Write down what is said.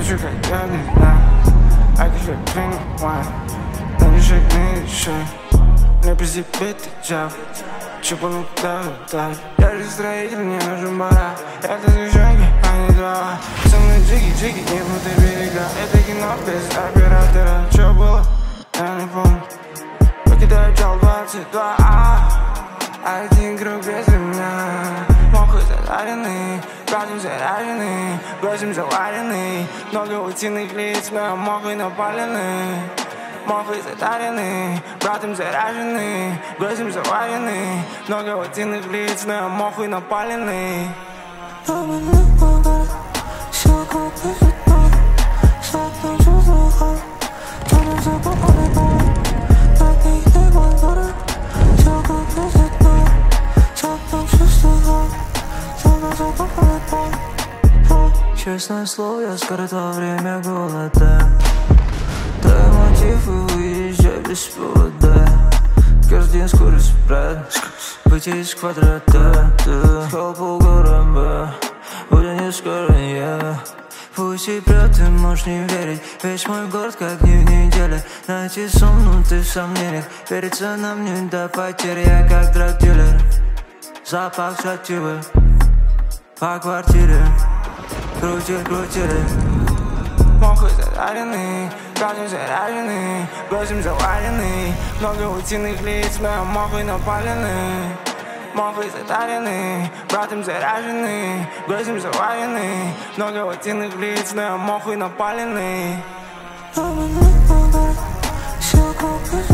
хочу как я не знаю. I can feel clean wine. Но не шаг, не решай. Не при себе ты джав. Чупану так. Я же строитель, мне нужен барак. Это движение, а не два. Со мной джиги, не внутри берега. Это кино без оператора. Чё было? Я не помню. Покидаю чал 22. Один круг без ремня. Мохуй затаренный, разум заряженный, глазом заваренный. Много утиных лиц, но мохуй напаленный. Мохуй затаренный, братом заряженный, глазом заваренный. Много утиных лиц, но мохуй напаленный. Честное слово, я скоро то время голода. Дай мотив и выезжай без повода. Каждый день скорость брат, выйти из квадрата. Хол полгорам Б, будет не скоро я. Пусть и прет, ты можешь не верить. Весь мой город как дни в неделе. Найти сон, ты в сомнениях. Верится нам не до потери. Я как драг-дилер, запах сативы по квартире. Крутили. Мохуй затаренный, разум заряженный, глазом заваренный. Много утиных лиц, но мохуй напаленный. Мохуй затаренный, братом заряженный, глазом заваренный. Много утиных лиц, но мохуй напаленный.